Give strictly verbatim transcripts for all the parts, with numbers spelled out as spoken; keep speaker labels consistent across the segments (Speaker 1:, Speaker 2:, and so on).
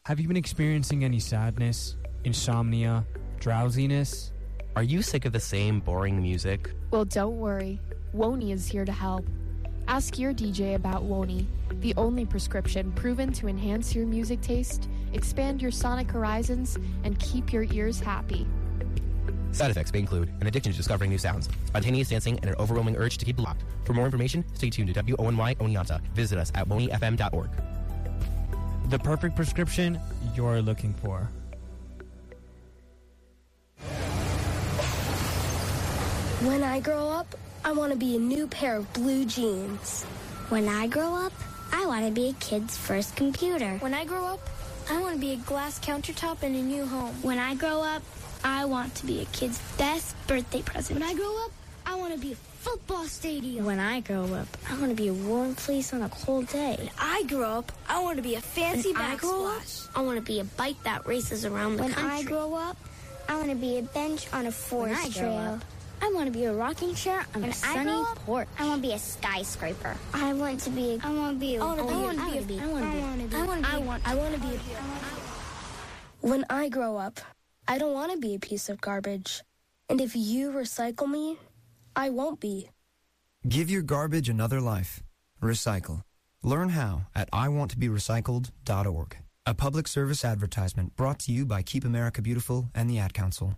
Speaker 1: Have you been experiencing any sadness, insomnia, drowsiness?
Speaker 2: Are you sick of the same boring music?
Speaker 3: Well, don't worry. Wony is here to help. Ask your D J about Wony, the only prescription proven to enhance your music taste, expand your sonic horizons, and keep your ears happy.
Speaker 2: Side effects may include an addiction to discovering new sounds, spontaneous dancing, and an overwhelming urge to keep it locked. For more information, stay tuned to W O N Y Oneonta. Visit us at wony f m dot org.
Speaker 1: The perfect prescription you're looking for.
Speaker 4: When I grow up, I want to be a new pair of blue jeans.
Speaker 5: When I grow up, I want to be a kid's first computer.
Speaker 6: When I grow up, I want to be a glass countertop in a new home.
Speaker 5: When I grow up, I want to be a kid's best birthday present.
Speaker 6: When I grow up, I want to be a football stadium.
Speaker 5: When I grow up, I want to be a warm fleece on a cold day.
Speaker 6: When I grow up, I want to be a fancy
Speaker 5: when I grow up,
Speaker 6: backsplash.
Speaker 5: I want to be a bike that races around the
Speaker 6: when
Speaker 5: country.
Speaker 6: When I grow up, I want to be a bench on a forest
Speaker 5: when I
Speaker 6: trail.
Speaker 5: Grow up, I want to be a rocking chair on
Speaker 6: when
Speaker 5: a sunny
Speaker 6: up,
Speaker 5: porch.
Speaker 6: I want to be a skyscraper. I want to be. A, I want to be. A, I want to be. I want to be. I want to be. I want to be. I want.
Speaker 4: I want to be. When I grow up, I don't want to be a piece of garbage. And if you recycle me, I won't be.
Speaker 7: Give your garbage another life. Recycle. Learn how at I want to be recycled dot org. A public service advertisement brought to you by Keep America Beautiful and the Ad Council.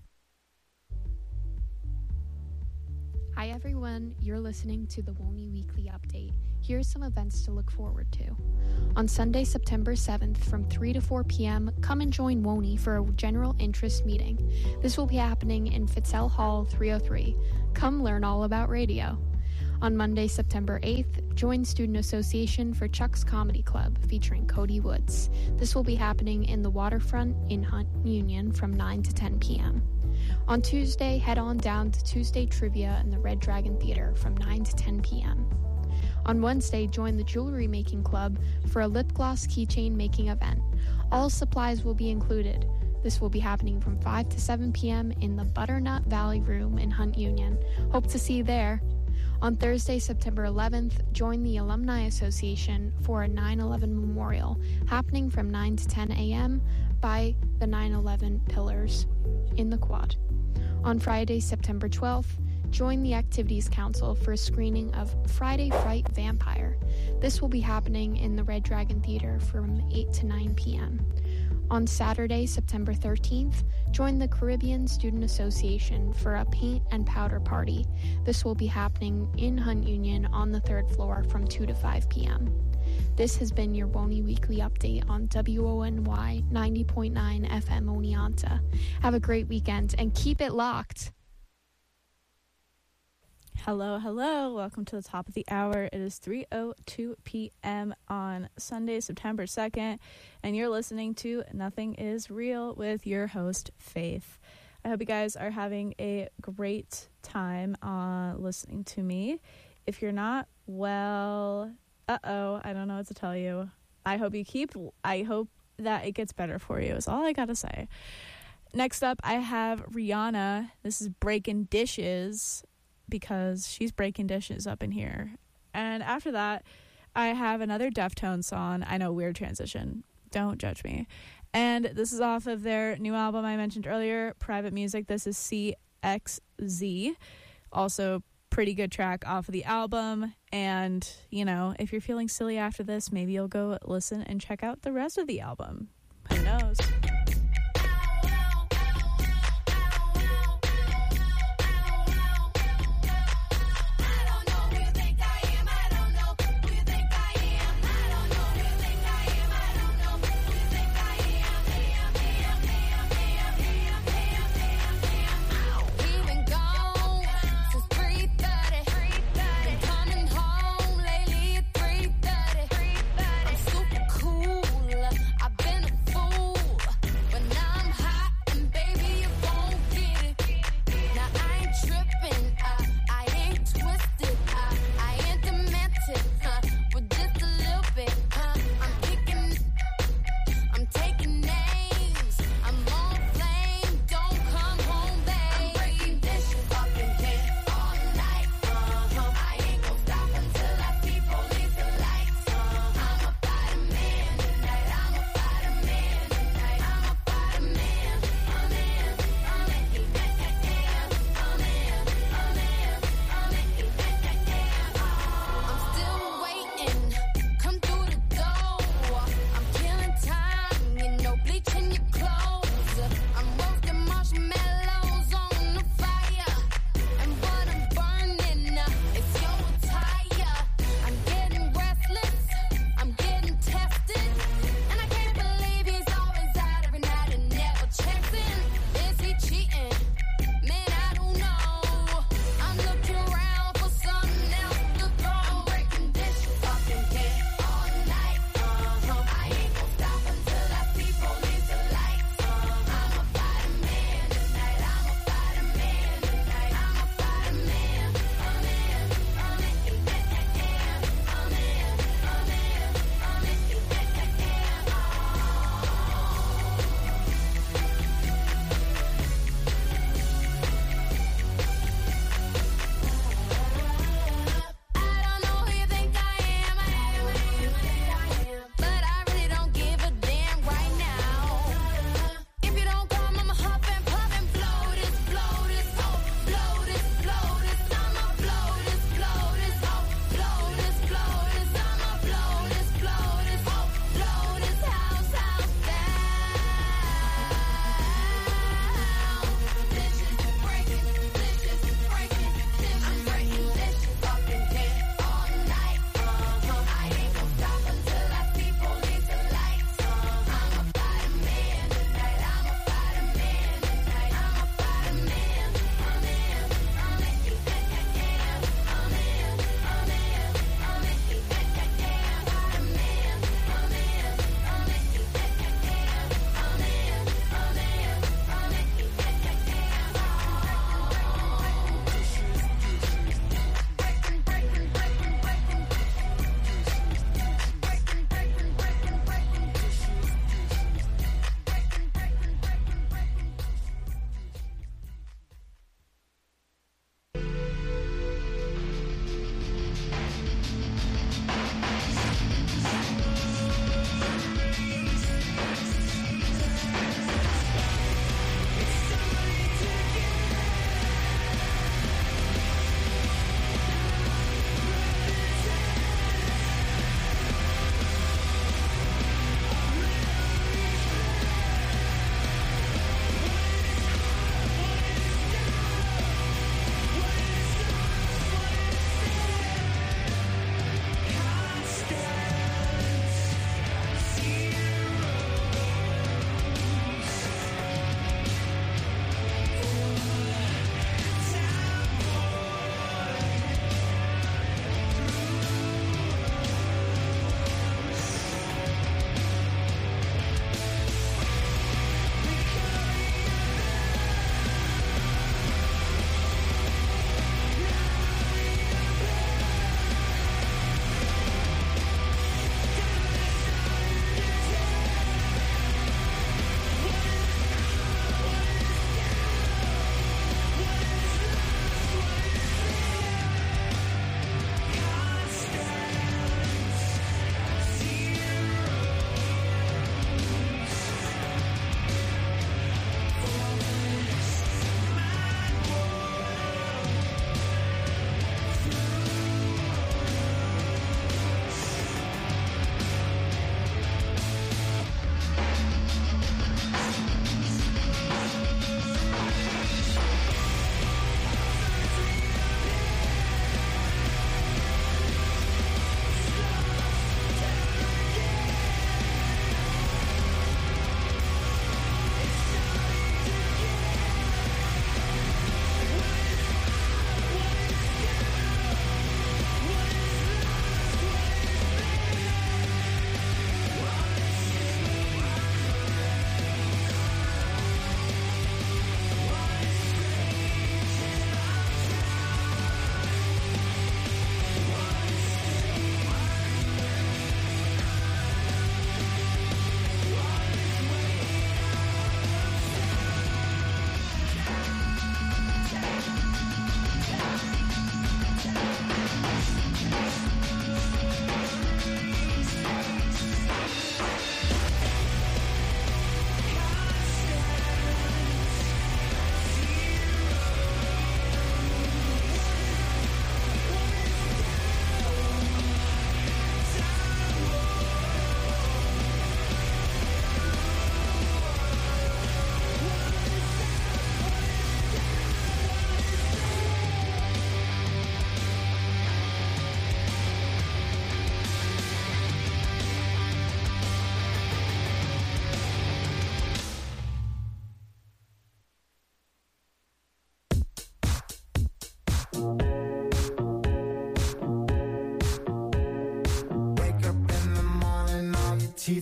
Speaker 3: Hi everyone, you're listening to the Wony Weekly Update. Here's some events to look forward to. On Sunday, September seventh, from three to four p.m., come and join Wony for a general interest meeting. This will be happening in Fitzell Hall three oh three. Come learn all about radio. On Monday, September eighth, join Student Association for Chuck's Comedy Club, featuring Cody Woods. This will be happening in the Waterfront in Hunt Union from nine to ten p.m. On Tuesday, head on down to Tuesday Trivia in the Red Dragon Theater from nine to ten p.m. On Wednesday, join the Jewelry Making Club for a lip gloss keychain making event. All supplies will be included. This will be happening from five to seven p.m. in the Butternut Valley Room in Hunt Union. Hope to see you there. On Thursday, September eleventh, join the Alumni Association for a nine eleven memorial, happening from nine to ten a.m. by the nine eleven Pillars in the Quad. On Friday, September twelfth, join the Activities Council for a screening of Friday Fright Vampire. This will be happening in the Red Dragon Theater from eight to nine p.m. On Saturday, September thirteenth, join the Caribbean Student Association for a paint and powder party. This will be happening in Hunt Union on the third floor from two to five p.m. This has been your Wony Weekly Update on W O N Y ninety point nine F M Oneonta. Have a great weekend and keep it locked.
Speaker 8: Hello, hello. Welcome to the top of the hour. It is three oh two p.m. on Sunday, September second, and you're listening to Nothing Is Real with your host, Faith. I hope you guys are having a great time uh, listening to me. If you're not, well, uh-oh, I don't know what to tell you. I hope you keep, I hope that it gets better for you is all I gotta say. Next up, I have Rihanna. This is Breaking Dishes, because she's breaking dishes up in here. And after that, I have another Deftones song. I know, weird transition. Don't judge me. And this is off of their new album I mentioned earlier, Private Music. This is C X Z. Also, pretty good track off of the album. And, you know, if you're feeling silly after this, maybe you'll go listen and check out the rest of the album. Who knows?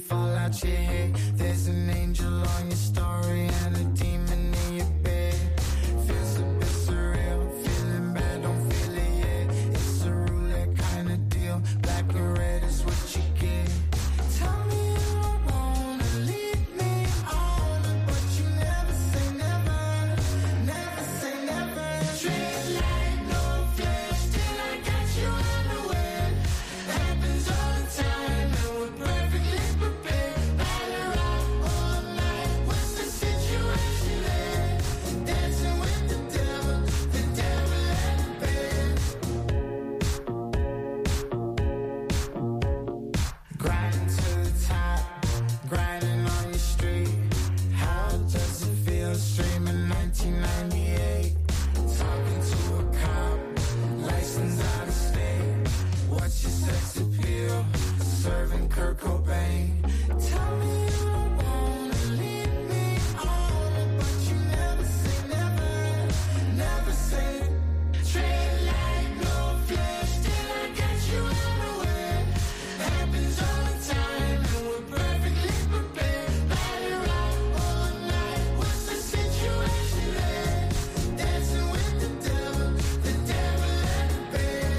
Speaker 9: fall out your head. There's an angel on your story and a demon in your bed. Feels a bit surreal, feeling bad, don't feel it yet. It's a roulette kind of deal, black and red is what you get. Tell me you don't wanna leave me on, but you never say never, never say never. Treat like no flesh till I got you unaware. Happens all the time and we're perfectly prepared. Battle out all night, what's the situation there? Dancing with the devil, the devil at the bed. Grinding to the top, grinding on your street. How does it feel streaming nineteen ninety-eight? Talking to a cop, license out of state. What's your sex appeal? Serving Kurt Cobain. Tell me you don't wanna leave me on, but you never say never, never say. Treat like no flesh till I got you unaware. Happens all the time and we're perfectly prepared. Battle out all night, what's the situation there? Dancing with the devil, the devil at the bed.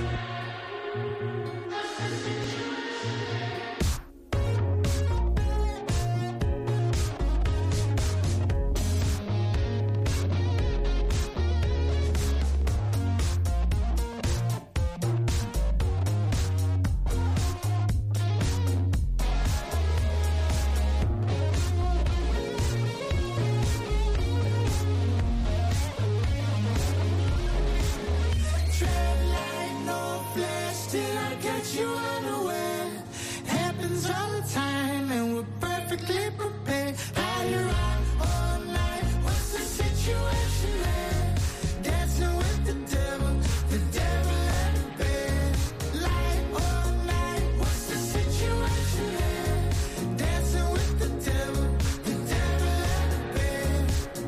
Speaker 9: Tread like no flesh till I get you unaware. Happens all the time and we're perfectly prepared. Battle out all night, what's the situation there? Dancing with the devil, the devil at the bed. Light all night, what's the situation there? Dancing with the devil, the devil at the bed.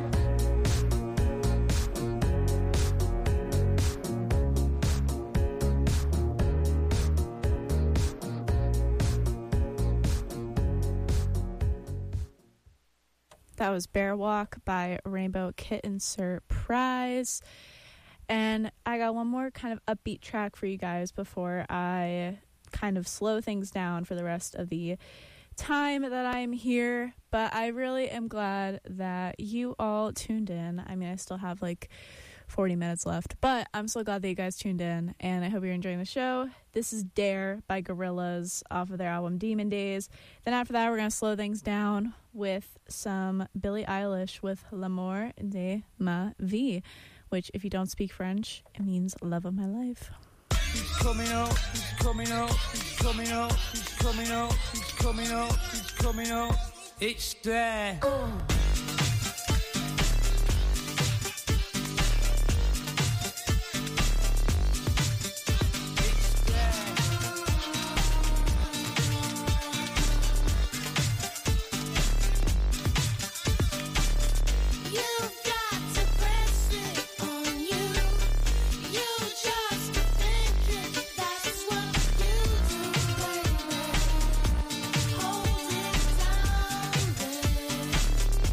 Speaker 8: That was Bear Walk by Rainbow Kitten Surprise. And I got one more kind of upbeat track for you guys before I kind of slow things down for the rest of the time that I'm here. But I really am glad that you all tuned in. I mean, I still have like forty minutes left, but I'm so glad that you guys tuned in, and I hope you're enjoying the show. This is Dare by Gorillaz off of their album Demon Days. Then after that, we're going to slow things down with some Billie Eilish with L'amour de ma vie, which, if you don't speak French, it means love of my life.
Speaker 9: He's coming out, he's coming out, he's coming out, he's coming out, he's coming out, he's coming out. It's there. Oh.
Speaker 10: Hold it down, babe.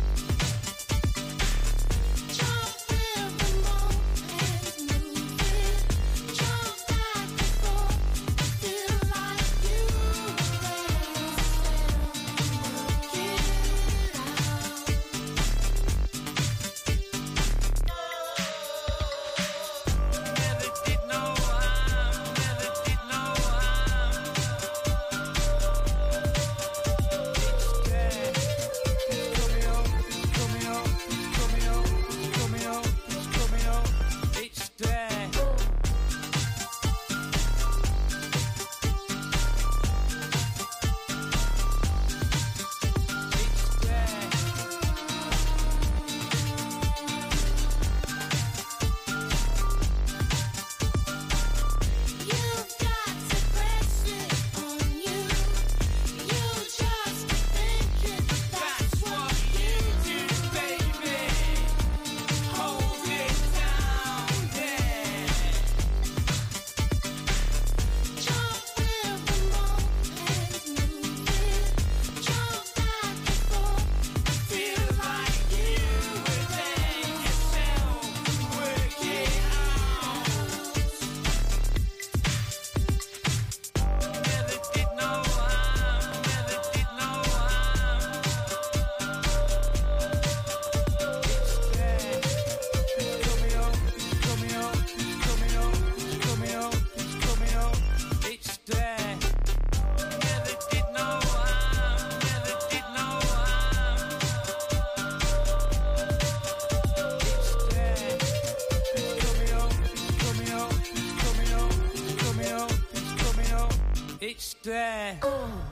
Speaker 9: stare.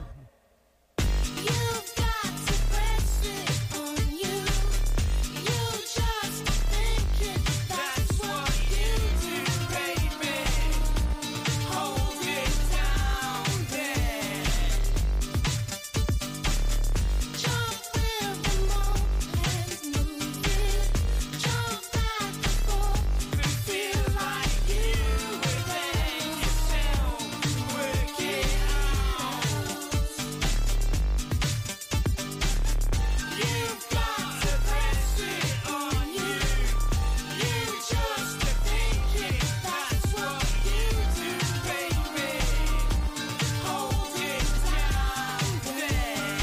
Speaker 10: You've got to press it on you. You just think it, that's what you do, baby. Hold it down there. Jump with the moment, move it. Jump back and forth and feel like you were there yourself. Work it out. You've got to press it on you. You just think it, that's what you do, baby. Hold it down there.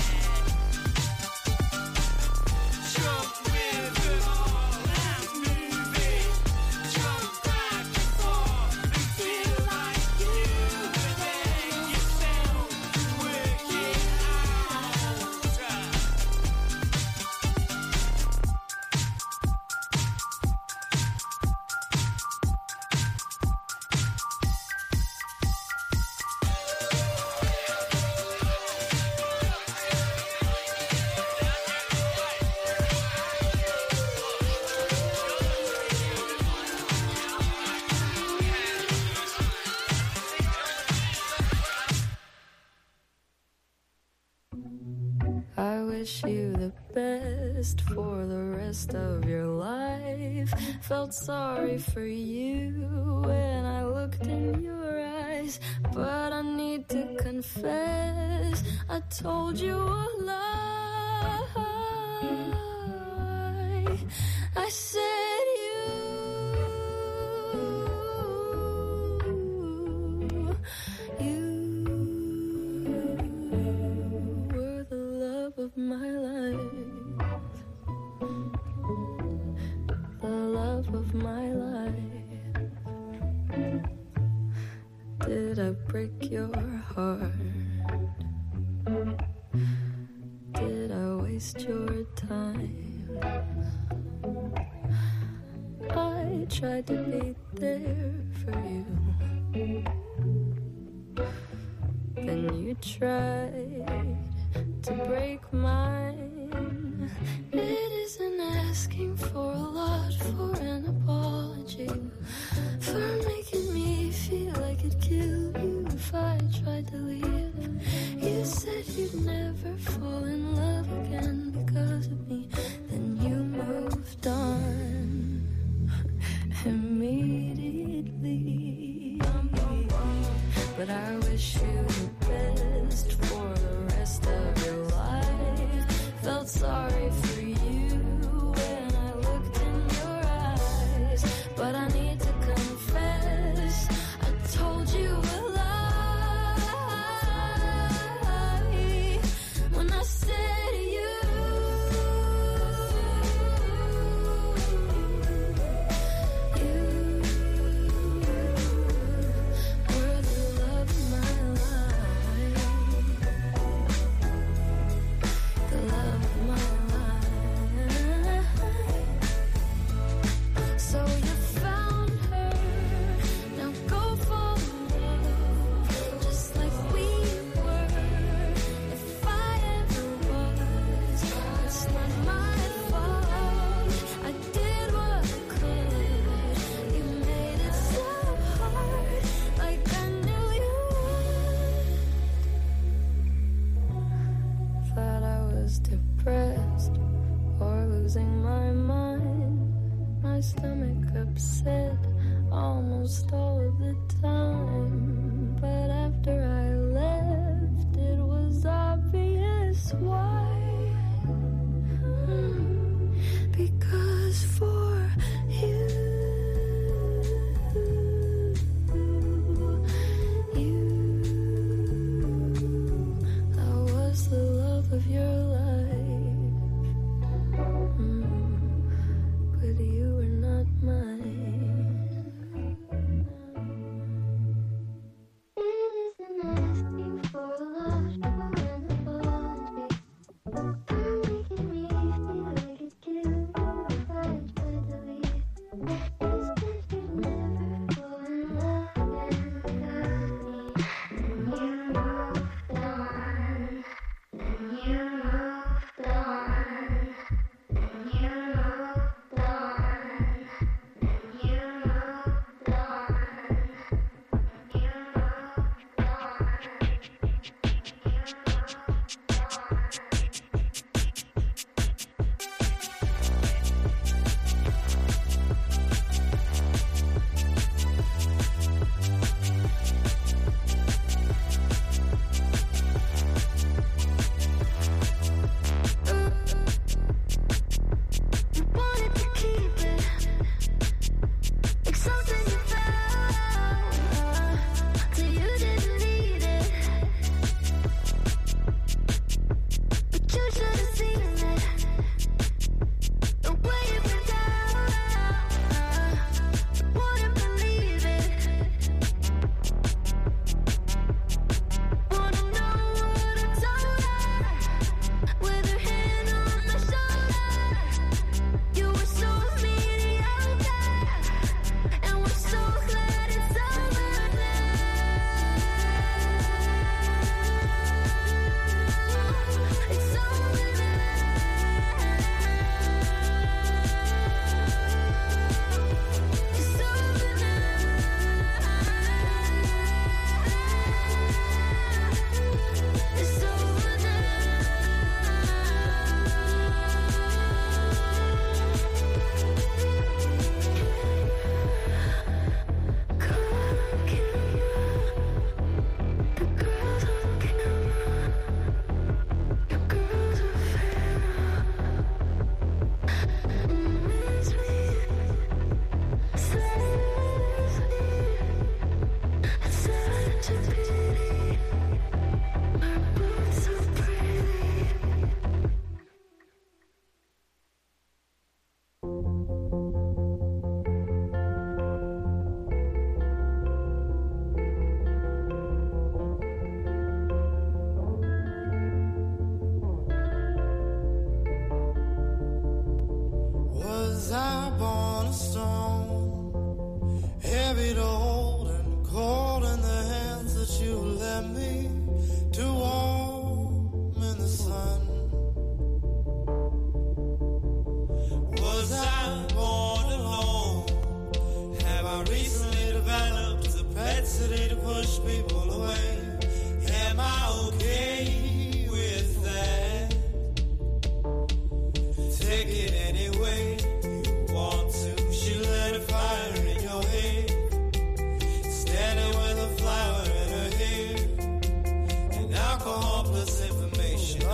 Speaker 10: Jump with it all and move it. Jump back and forth and feel like you were there yourself. Work it out.
Speaker 11: I wish you the best for the rest of your life. Felt sorry for you when I looked in your eyes, but I need to confess, I told you a lie. I said you, you were the love of my life, the love of my life. Did I break your heart? Did I waste your time? I tried to be there for you, then you tried to break mine. It isn't asking for a lot for an apology, for making me feel like it'd kill you if I tried to leave. You said you'd never fall in love again because of me, then you moved on immediately. But I wish you the best for the rest of your life. Felt sorry for you when I looked in your eyes, but I need to confess, I told you a lie when I said you, you were the love of my life, the love of my life. So you found her, now go fall in love, just like we were. If I ever was, it's not my fault. I did what I could. You made it so hard, like I knew you would. Thought I was depressed or losing my mind. My stomach upset almost all of the time. But after I left, it was obvious why. Hmm. Because for you, you, I was the love of your life. Hmm. But you were not mine. It isn't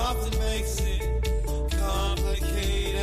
Speaker 9: often makes it complicated.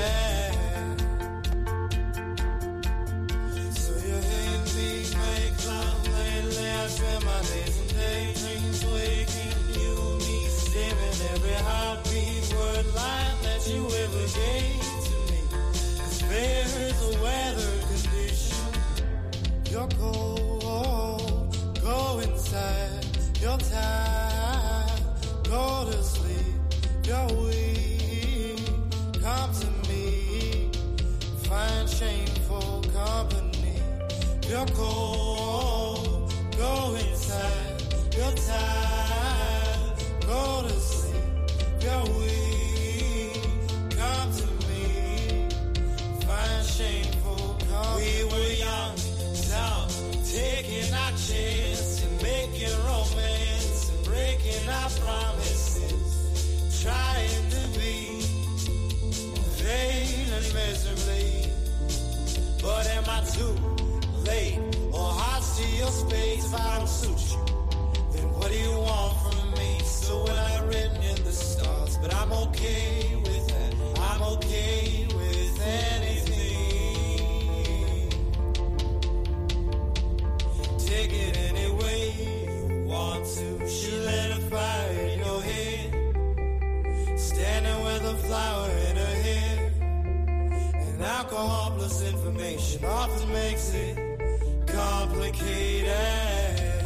Speaker 9: So you hate me, make love lately. I spend my days and daydreams waking you, me, saving every heartbeat, word line that you ever gave to me. 'Cause there's a weather condition. You're cold, go inside. You're tired, go to sleep. You're weak, come to me. Find shameful company. You're cold, go inside. You're tired, go to sleep. You're weak, come to me. Find shameful company. We were young, dumb, taking our chance and making romance and breaking our promises, trying to be vain and miserably. But am I too late or hostile your space? If I don't suit you, then what do you want from me? So when I written in the stars, but I'm okay with that. I'm okay with anything. Take it any way you want to. She lit a fire in your head, standing with a flower in her hair. And alcohol plus information often makes it complicated.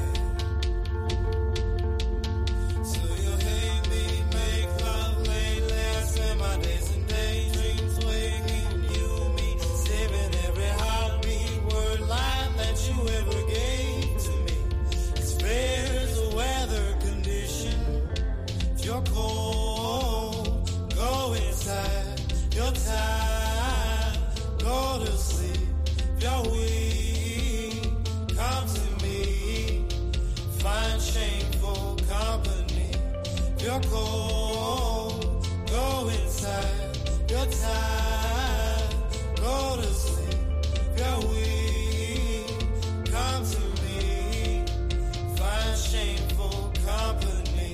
Speaker 9: So you hate me, make love lately. I spend my days and daydreams waking you, me, saving every heartbeat, word line that you ever gave to me. 'Cause there's a weather condition. If you're cold, go inside. You're tired, go to sleep. If you're weak, come to me. Find shameful company. If you're cold, go inside. You're tired, go to sleep. If you're weak, come to me. Find shameful company.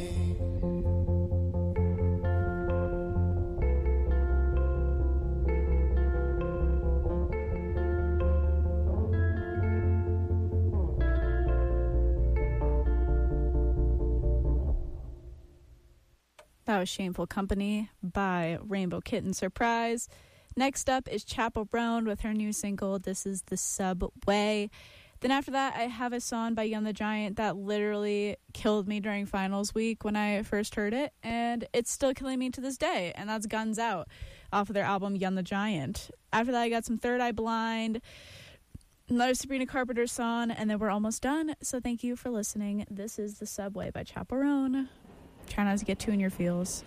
Speaker 8: That was Shameful Company by Rainbow Kitten Surprise. Next up is Chaperone with her new single, This Is the Subway. Then after that, I have a song by Young the Giant that literally killed me during finals week when I first heard it, and it's still killing me to this day, and that's Guns Out off of their album Young the Giant. After that, I got some Third Eye Blind, another Sabrina Carpenter song, and then we're almost done. So thank you for listening. This is The Subway by Chaperone. Try not to get too in your feels.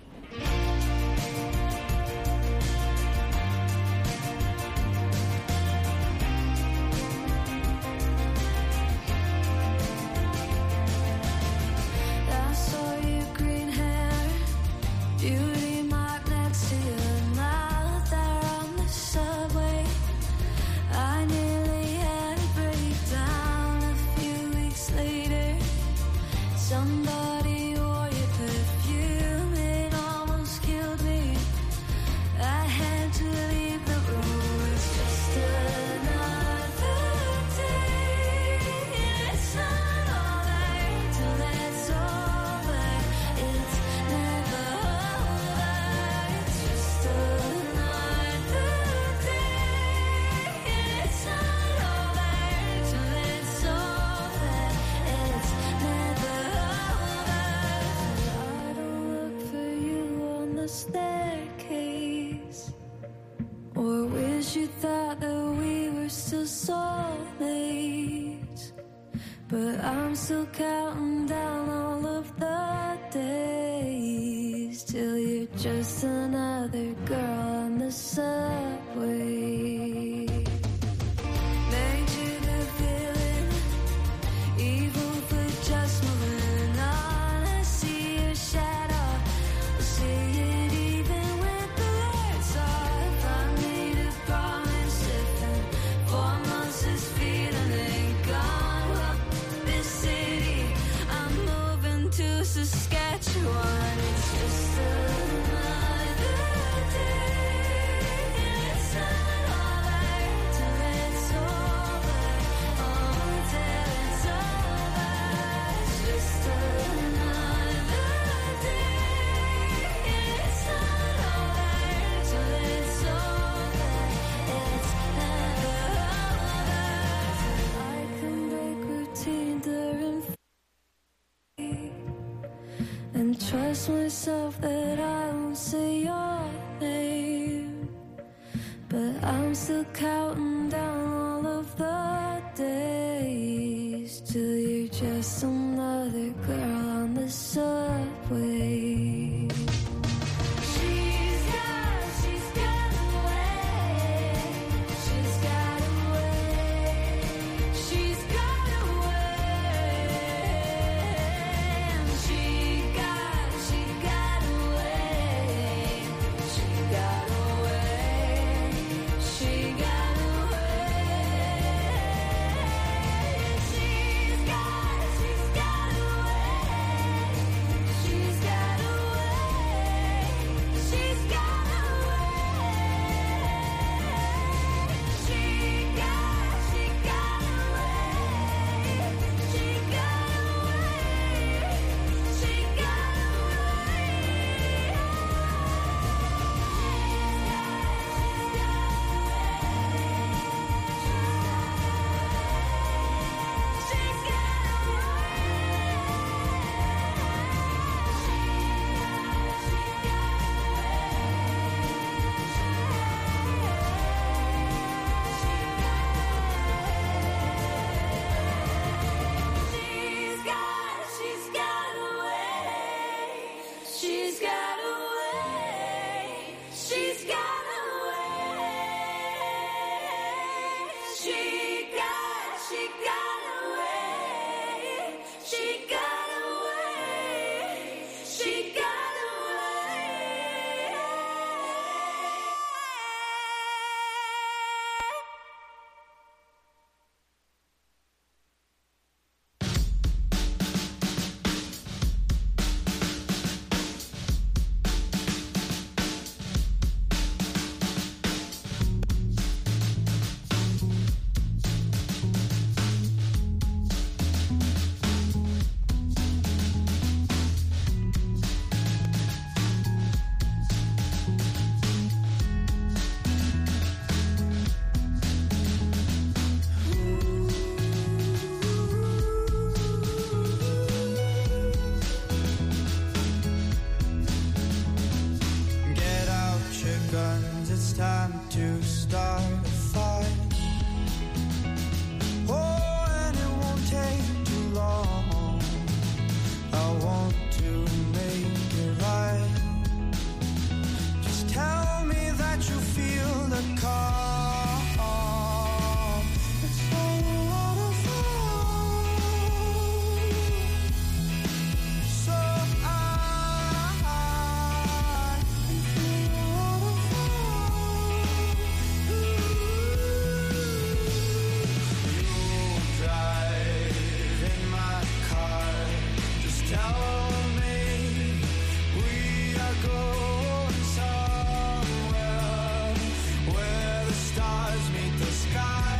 Speaker 11: I saw your green hair, beauty mark next to your mouth there on the subway. I nearly had a breakdown a few weeks later. Somebody wore your perfume, it almost killed me. I had to leave the room. It's just another day. It's not over till it's over. It's never over. It's just another day. It's not over till it's over. It's never over. I don't look for you on the staircase, or wish you thought that we were still soulmates. But I'm still counting down all of the days till you're just another girl on the subway. Made you the villain, evil for just moving on. I see your shadow, I see it even when the lights off. I made a promise if in four months this feeling ain't gone. Well, this city, I'm moving to Saskatchewan. It's just another myself that I won't say your name, but I'm still counting down all of the days till you're just another girl on the subway. She's got, she's got away. She's got away. She's got away. And she got, she got away. She got away. She got away. She's got, she's got away. She's got away. She's got away. She got, she got away. She got away. She got She's got, she's got away. She's got away. She's got away. She got, she got away. She got away. She got
Speaker 9: Get out your guns, it's time to start a fight. Oh, and it won't take too long. I want to make it right. Just tell me that you feel the calm. It's all a waterfall. So I can feel the waterfall. You drive in my car. Just tell me we are going somewhere where the stars meet the sky.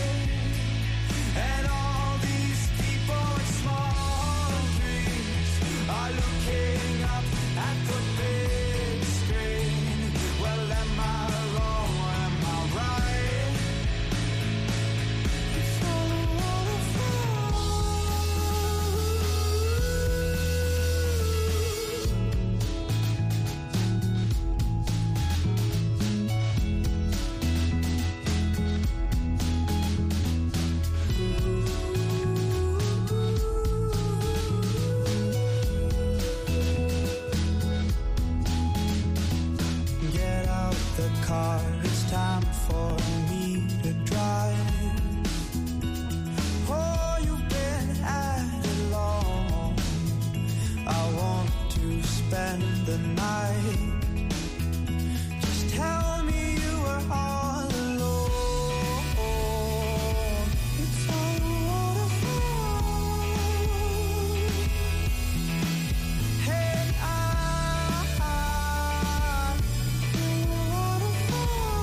Speaker 9: And all these people with small dreams are looking up at the big screen. Well, am I wrong or am I right? It's all a waterfall. Get out the car, it's time for me to drive. Oh, you've been at it long. I want to spend the night. Just tell me you were all alone. It's all a waterfall. And I, the waterfall.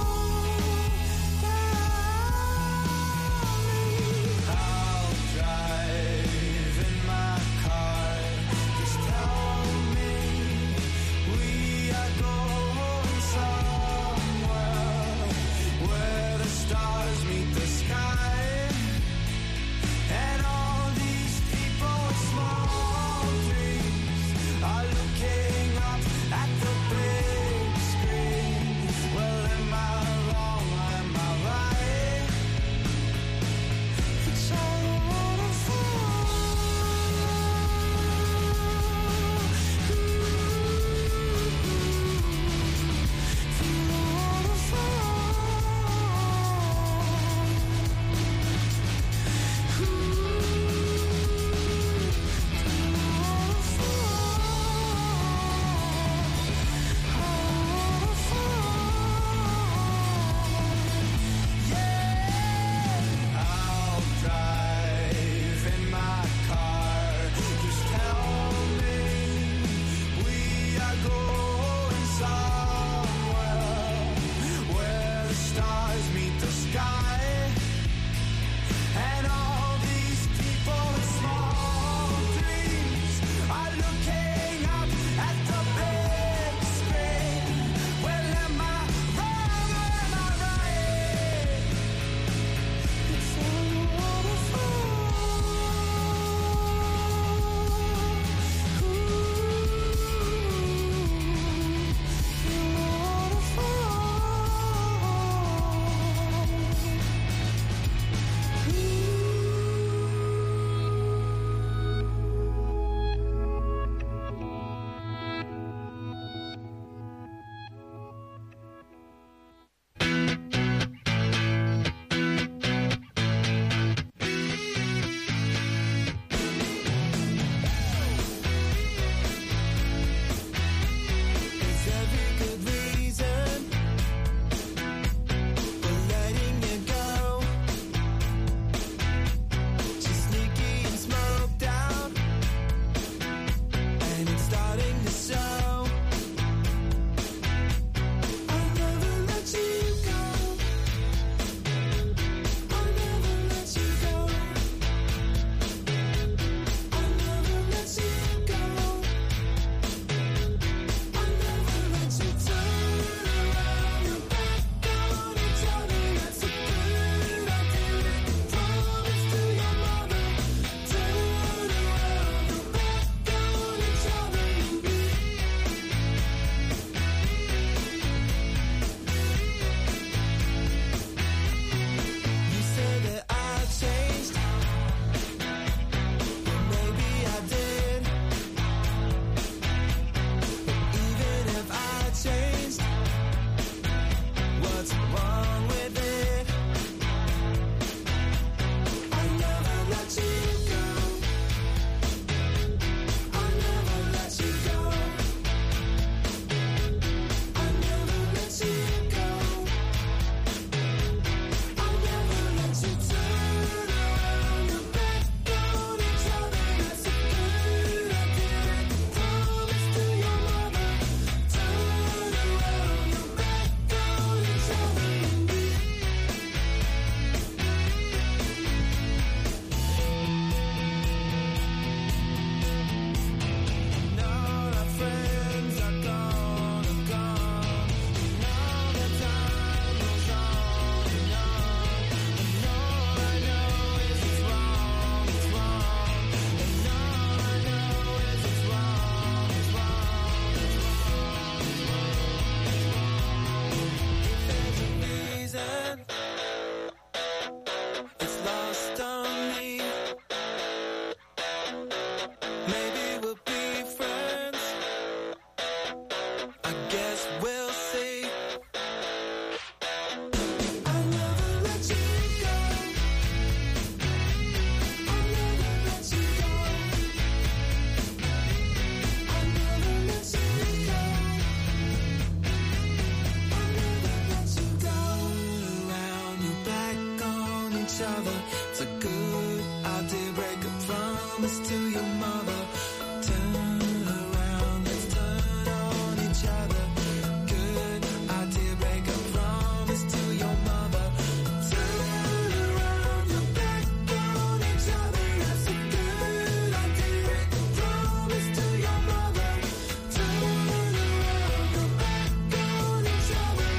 Speaker 9: other. It's a good idea, break a promise to your mother. Turn around, let's turn on each other. Good idea, break a promise to your mother. Turn around, look back on each other. That's a good idea, break a promise to your mother. Turn around, look back on each other.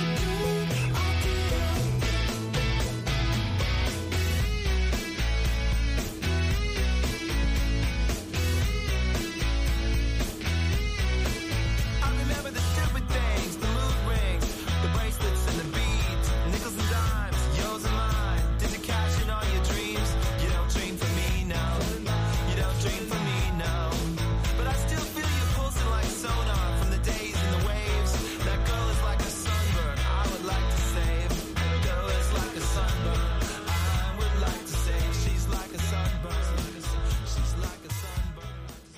Speaker 9: I remember the stupid things, the mood rings, the bracelets and the beads, nickels and dimes, yours and mine. Did you cash in on your dreams? You don't dream for me, no. You don't dream for me, no. But I still feel you pulsing like sonar from the days and the waves. That girl is like a sunburn, I would like to save. That girl is like a sunburn, I would like to save. She's like a sunburn, she's like a sunburn.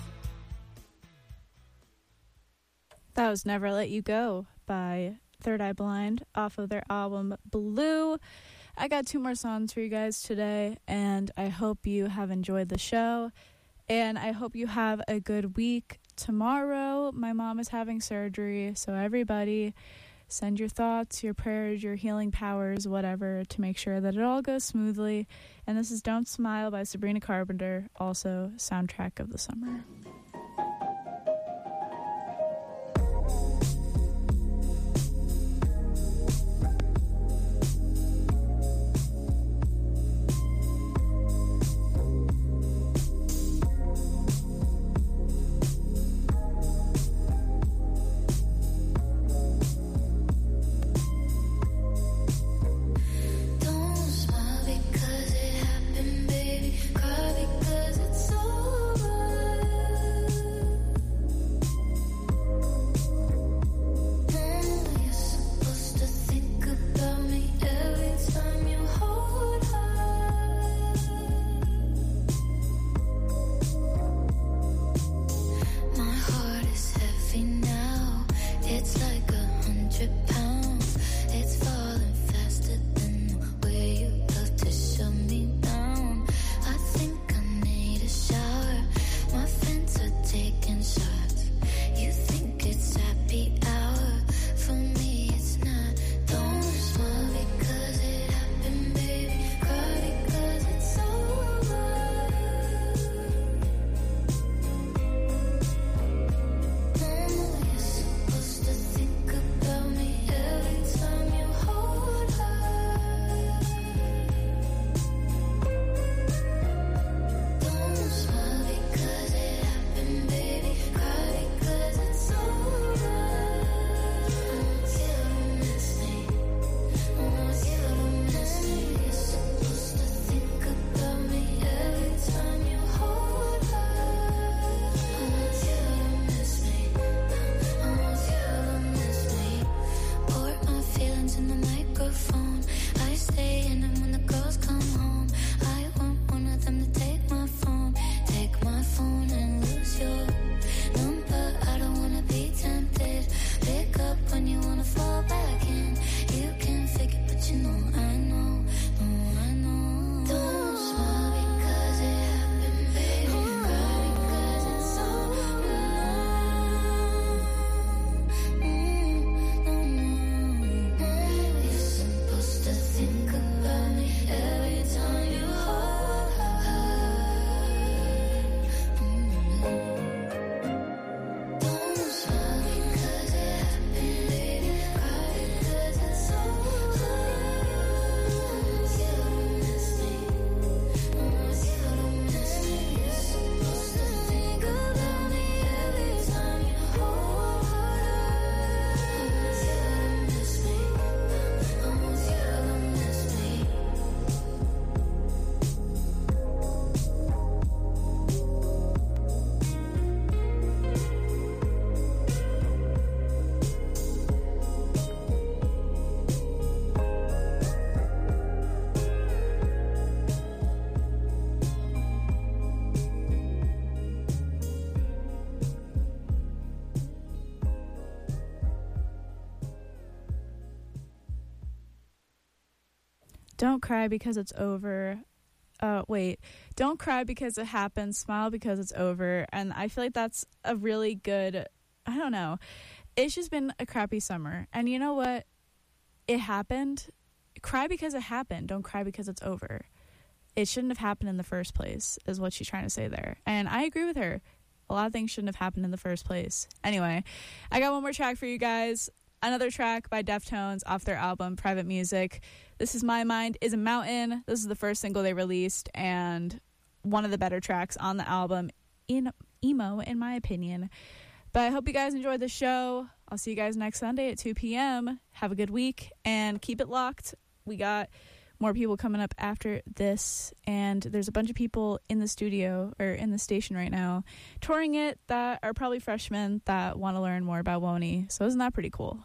Speaker 8: That was Never Let You Go by Third Eye Blind off of their album Blue. I got two more songs for you guys today, and I hope you have enjoyed the show, and I hope you have a good week. Tomorrow, my mom is having surgery, so everybody send your thoughts, your prayers, your healing powers, whatever, to make sure that it all goes smoothly. And this is Don't Smile by Sabrina Carpenter, also soundtrack of the summer.
Speaker 10: Don't smile because it happened, baby. Cry because it's over.
Speaker 8: Don't cry because it's over. Uh, wait, don't cry because it happened. Smile because it's over. And I feel like that's a really good, I don't know. It's just been a crappy summer. And you know what? It happened. Cry because it happened. Don't cry because it's over. It shouldn't have happened in the first place, is what she's trying to say there. And I agree with her. A lot of things shouldn't have happened in the first place. Anyway, I got one more track for you guys. Another track by Deftones off their album Private Music. This is My Mind is a Mountain. This is the first single they released and one of the better tracks on the album in emo, in my opinion. But I hope you guys enjoyed the show. I'll see you guys next Sunday at two p.m. Have a good week and keep it locked. We got more people coming up after this, and there's a bunch of people in the studio or in the station right now touring it that are probably freshmen that want to learn more about Woney. So isn't that pretty cool?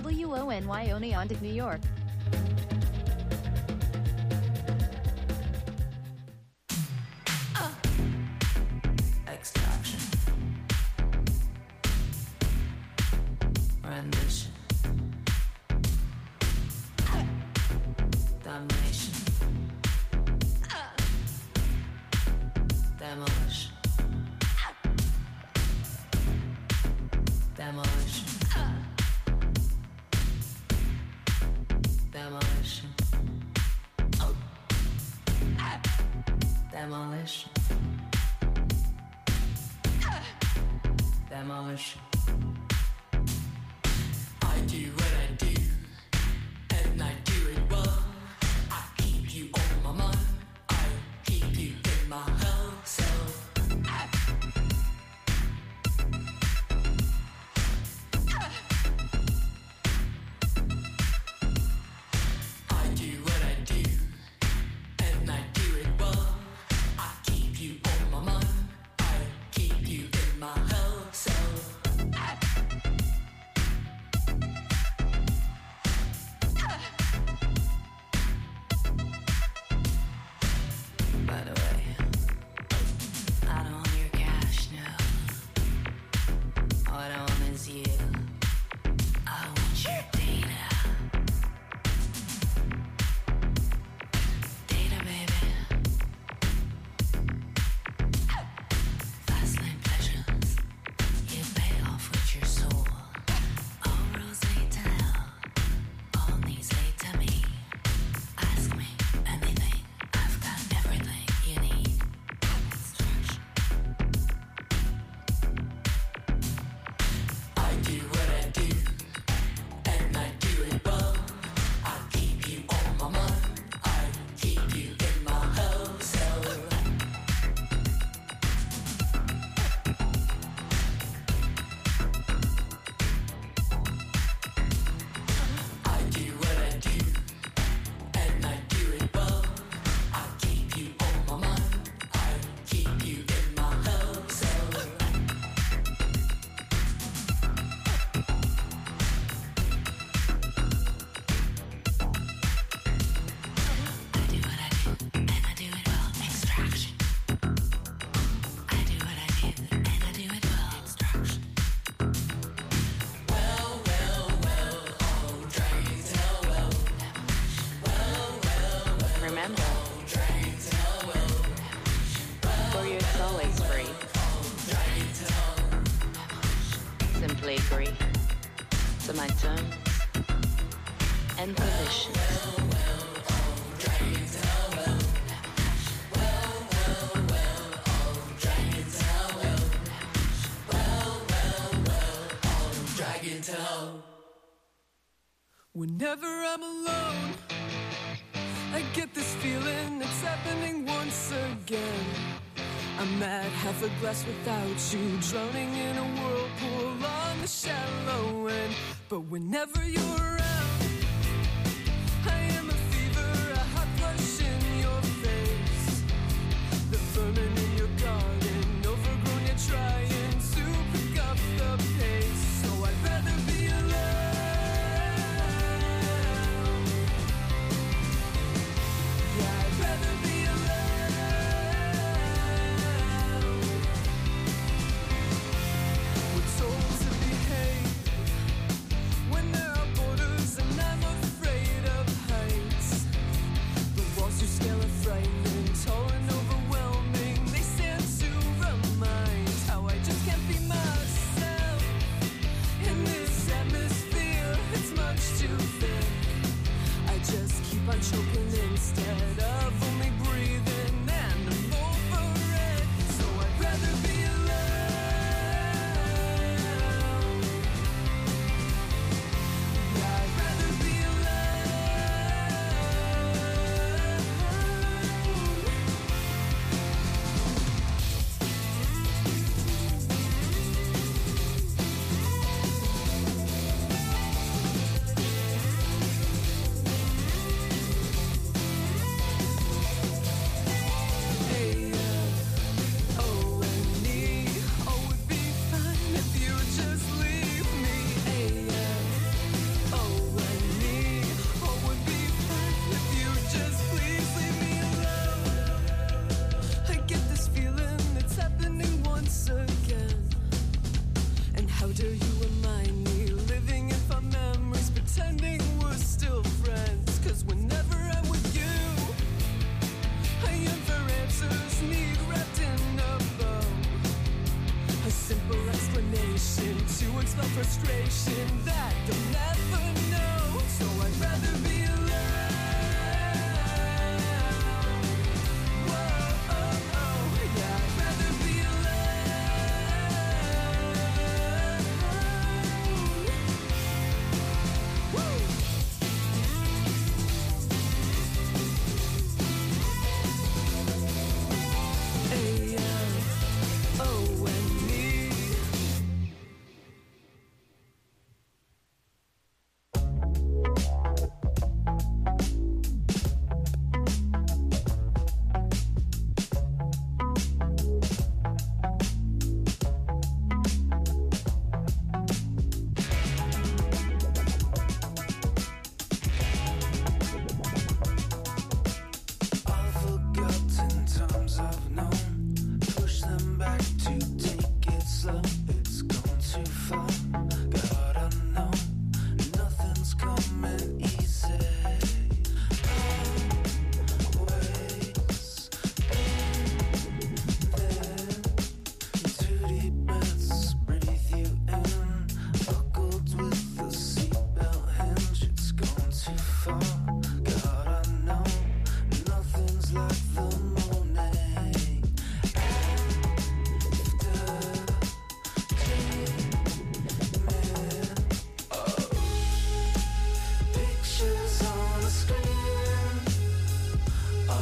Speaker 12: W O N Y Oneonta, New York.
Speaker 13: Extraction. Rendition. Damnation. Demolition. Demolition. Demolition. Demolition. Demolition. I do what I do, and I do it well. I keep you on my mind, I keep you in my hell cell. I do what I do, and I do it well. I keep you on my mind, I keep you in my hell cell. By the way, I don't want your cash now. All I want is you. I want your data. Data, baby. Fast lane pleasures. You pay off with your soul. All roads lead to hell. All needs lead to me. Ask me anything. I've got everything you need. I do what I do, and I do it well. I keep you on my mind. I keep you in my hell cell. I do what I do, and I do it well. I keep you on my mind. I keep you in my hell cell. I do what I do, and I do it well. Extraction. I do what I do, and I do it well. Extraction. Well, well, well, oh, dragons hell well. Well, well, well,
Speaker 12: Remember,
Speaker 13: oh, dragons hell well.
Speaker 12: for you it's always free.
Speaker 13: Dragons hell.
Speaker 12: Simply agree to my terms and conditions.
Speaker 13: Dragons hell well. Well, well, well, oh, dragons hell well. Well, well, well, oh, dragons hell.
Speaker 14: Whenever I'm alone, I get this feeling it's happening once again. I'm at half a glass without you, drowning in a whirlpool on the shallow end. But whenever you're around, I am a fever, a hot flush in your face. The vermin in your garden, overgrown, you're trying to pick up the pace. So I'd rather be alone. Yeah, I'd rather be alone. We're told to behave when there are borders, and I'm afraid of heights. The walls you scale are frightening, tall and overwhelming. They stand to remind how I just can't be myself in this atmosphere. It's much too thick. I just keep on choking instead of only breathing, and I'm over it. So I'd rather be alone. Yeah, I'd rather be alone.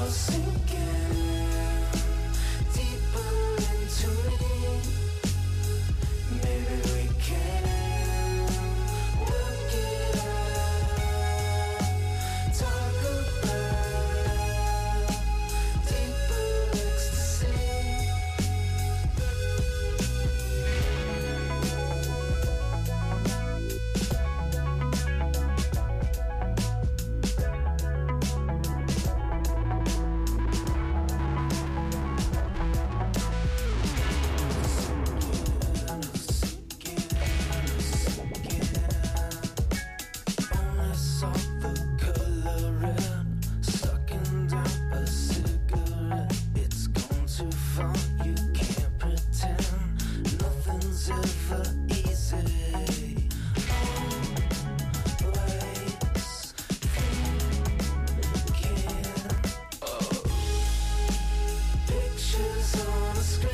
Speaker 10: I'll sing